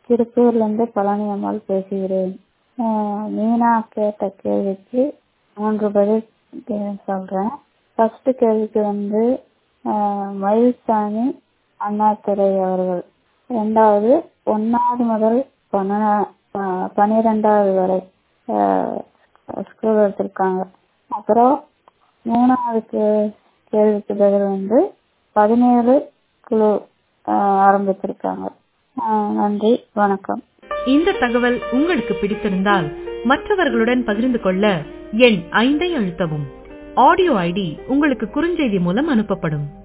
திருப்பூர்லேருந்து பழனி அம்மாள் பேசுகிறேன். மீனா கேட்ட கேள்விக்கு 3 பதில் சொல்கிறேன். ஃபர்ஸ்ட் கேள்விக்கு மயில்சாமி அண்ணாதுரை அவர்கள். 2வது 1வது முதல் 12வது வரை ஸ்கூல் எடுத்திருக்காங்க. அப்புறம் 3வது கேள்விக்கு பதில் 17 குழு ஆரம்பிச்சிருக்காங்க. நன்றி, வணக்கம். இந்த தகவல் உங்களுக்கு பிடித்திருந்தால் மற்றவர்களுடன் பகிர்ந்து கொள்ள எண் 5 அழுத்தவும். ஆடியோ ஐடி உங்களுக்கு குறுஞ்செய்தி மூலம் அனுப்பப்படும்.